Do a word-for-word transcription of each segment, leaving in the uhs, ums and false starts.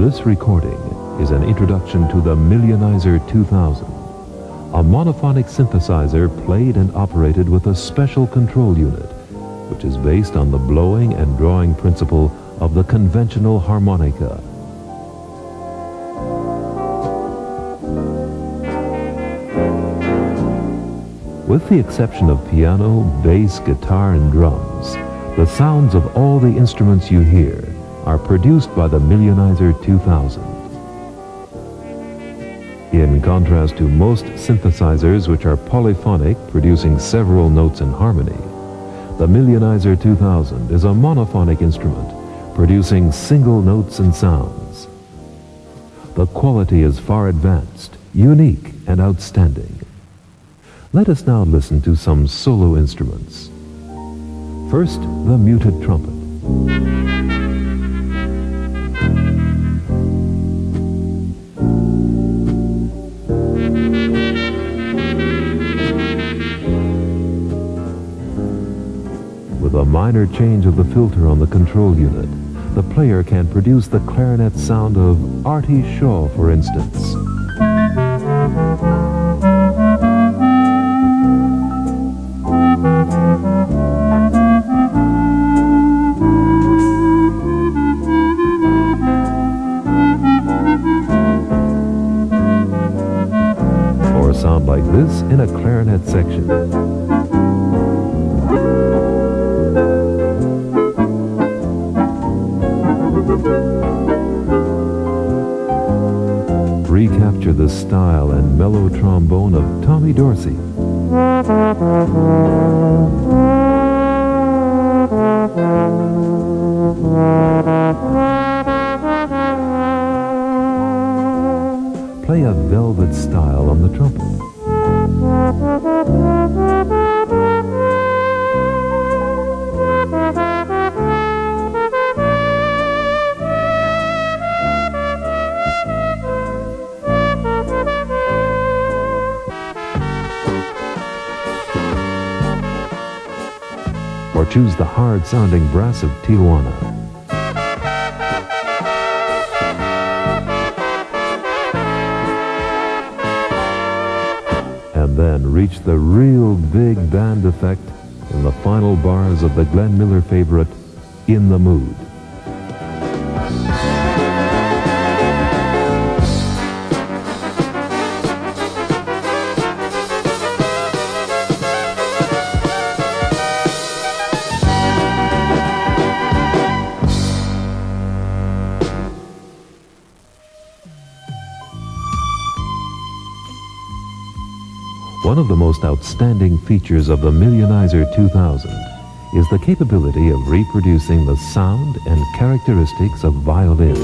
This recording is an introduction to the Millionizer two thousand, a monophonic synthesizer played and operated with a special control unit, which is based on the blowing and drawing principle of the conventional harmonica. With the exception of piano, bass, guitar, and drums, the sounds of all the instruments you hear are produced by the Millionizer two thousand. In contrast to most synthesizers which are polyphonic, producing several notes in harmony, the Millionizer two thousand is a monophonic instrument, producing single notes and sounds. The quality is far advanced, unique, and outstanding. Let us now listen to some solo instruments. First, the muted trumpet. With a minor change of the filter on the control unit, the player can produce the clarinet sound of Artie Shaw, for instance. Or a sound like this in a clarinet section. Recapture the style and mellow trombone of Tommy Dorsey. Play a velvet style on the trumpet. Or choose the hard-sounding brass of Tijuana. And then reach the real big band effect in the final bars of the Glenn Miller favorite, In the Mood. One of the most outstanding features of the Millionizer two thousand is the capability of reproducing the sound and characteristics of violins.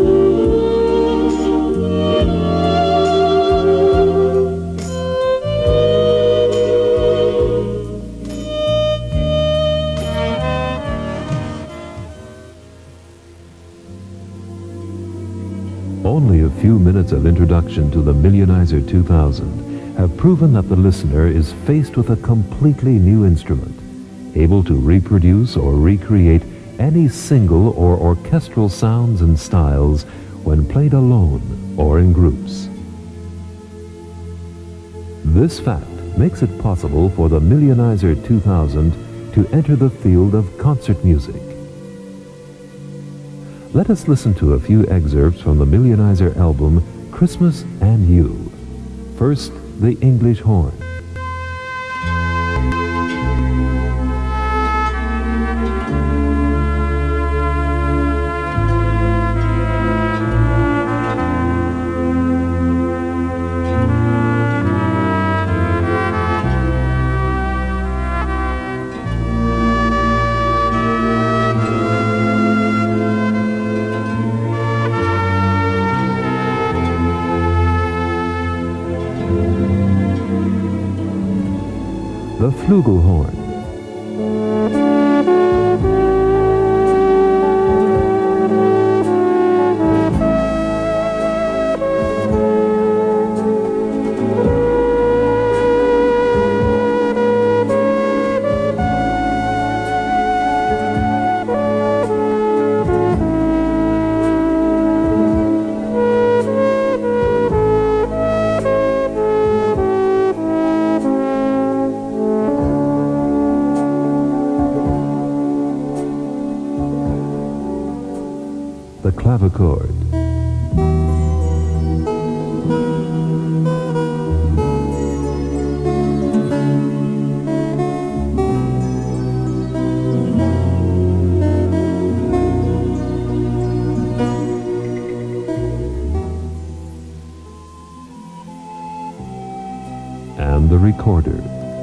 Only a few minutes of introduction to the Millionizer two thousand have proven that the listener is faced with a completely new instrument, able to reproduce or recreate any single or orchestral sounds and styles when played alone or in groups. This fact makes it possible for the Millionizer two thousand to enter the field of concert music. Let us listen to a few excerpts from the Millionizer album, Christmas and You. First, the English horn. The flugelhorn. clavichord. And the recorder.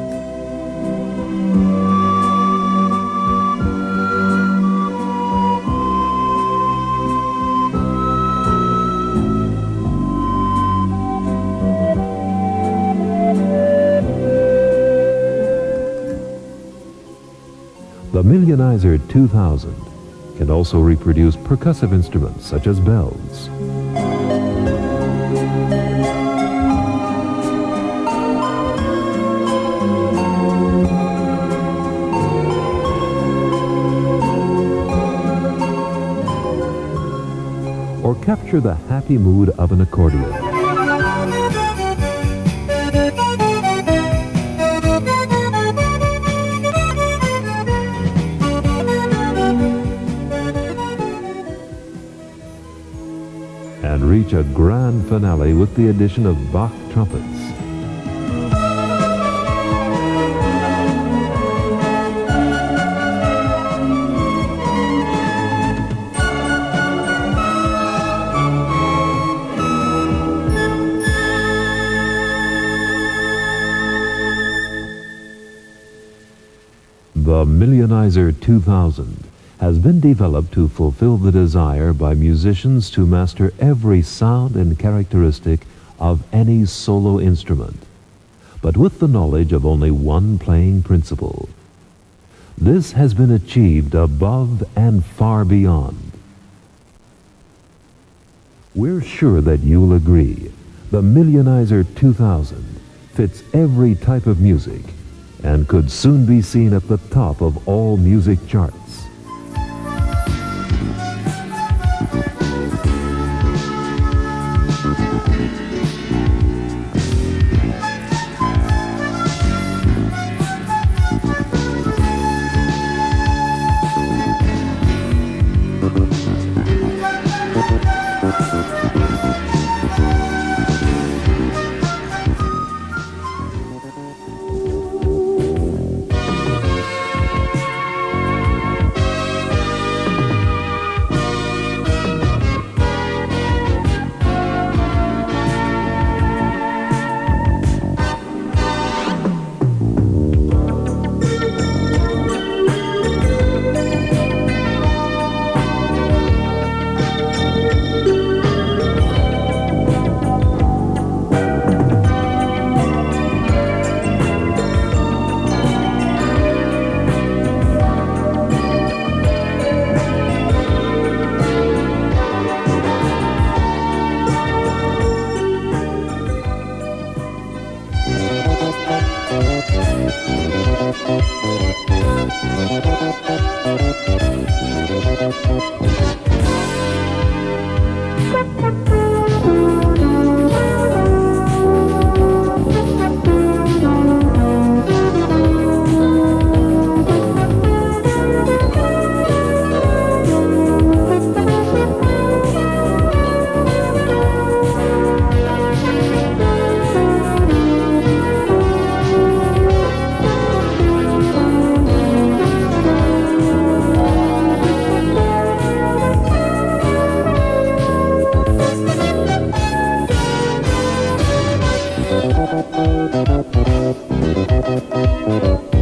The Millionizer two thousand can also reproduce percussive instruments such as bells. Or capture the happy mood of an accordion. And reach a grand finale with the addition of Bach trumpets. The Millionizer two thousand has been developed to fulfill the desire by musicians to master every sound and characteristic of any solo instrument, but with the knowledge of only one playing principle. This has been achieved above and far beyond. We're sure that you'll agree the Millionizer two thousand fits every type of music and could soon be seen at the top of all music charts. Thank you.